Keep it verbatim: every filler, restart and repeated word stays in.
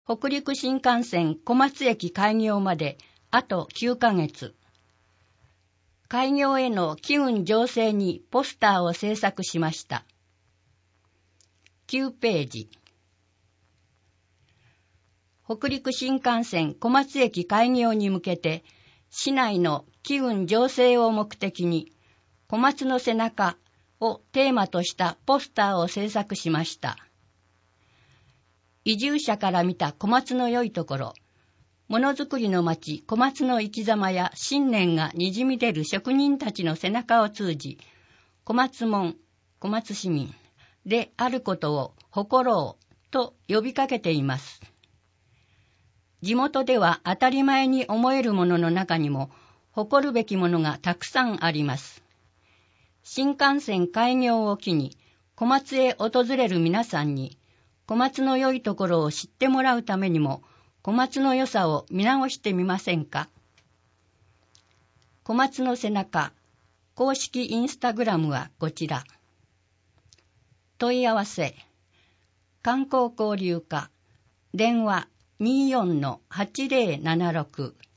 北陸新幹線小松駅開業まであときゅうかげつ。開業への機運醸成にポスターを制作しました。きゅうページ。北陸新幹線小松駅開業に向けて、市内の機運醸成を目的に、小松の背中をテーマとしたポスターを制作しました。移住者から見た小松の良いところ、ものづくりの町小松の生き様や信念がにじみ出る職人たちの背中を通じ、小松門、小松市民であることを誇ろうと呼びかけています。地元では当たり前に思えるものの中にも誇るべきものがたくさんあります。新幹線開業を機に小松へ訪れる皆さんに小松の良いところを知ってもらうためにも小松の良さを見直してみませんか。小松の背中公式インスタグラムはこちら。問い合わせ観光交流課電話 にじゅうよんのはちぜろななろく